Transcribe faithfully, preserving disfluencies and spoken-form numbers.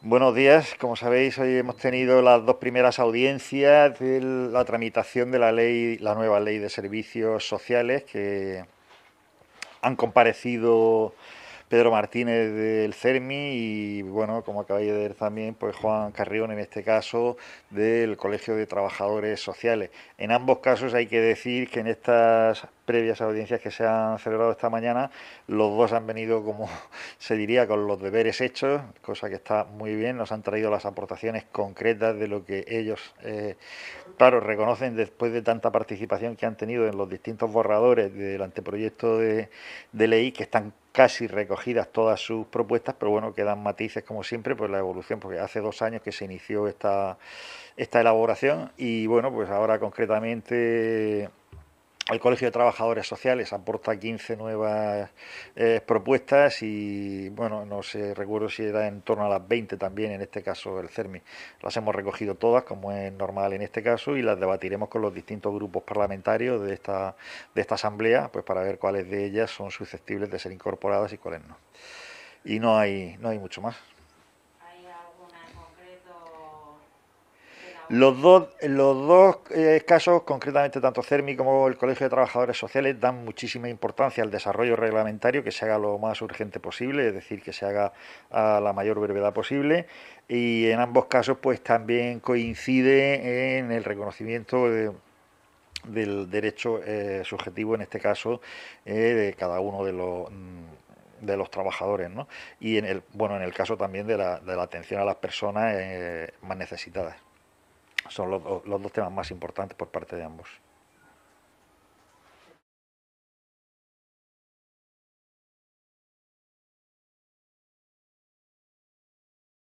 Buenos días. Como sabéis, hoy hemos tenido las dos primeras audiencias de la tramitación de la ley, la nueva ley de servicios sociales, que han comparecido Pedro Martínez del CERMI y, bueno, como acabáis de ver también, pues Juan Carrión, en este caso, del Colegio de Trabajadores Sociales. En ambos casos hay que decir que en estas previas audiencias que se han celebrado esta mañana, los dos han venido, como se diría, con los deberes hechos, cosa que está muy bien. Nos han traído las aportaciones concretas de lo que ellos, eh, claro, reconocen después de tanta participación que han tenido en los distintos borradores del anteproyecto de, de ley, que están casi recogidas todas sus propuestas, pero bueno, quedan matices como siempre, pues la evolución, porque hace dos años que se inició esta, esta elaboración y bueno, pues ahora concretamente el Colegio de Trabajadores Sociales aporta quince nuevas eh, propuestas y, bueno, no sé, recuerdo si era en torno a las veinte también, en este caso el CERMI. Las hemos recogido todas, como es normal en este caso, y las debatiremos con los distintos grupos parlamentarios de esta, de esta asamblea, pues para ver cuáles de ellas son susceptibles de ser incorporadas y cuáles no. Y no hay, no hay mucho más. ¿Hay alguna en concreto que Los elaboren? dos, los dos eh, casos, concretamente tanto CERMI como el Colegio de Trabajadores Sociales, dan muchísima importancia al desarrollo reglamentario, que se haga lo más urgente posible, es decir, que se haga a la mayor brevedad posible. Y en ambos casos, pues también coincide en el reconocimiento de, del derecho eh, subjetivo, en este caso, eh, de cada uno de los de los trabajadores, ¿no? Y en el, bueno, en el caso también de la, de la atención a las personas eh, más necesitadas. Son los, los dos temas más importantes por parte de ambos.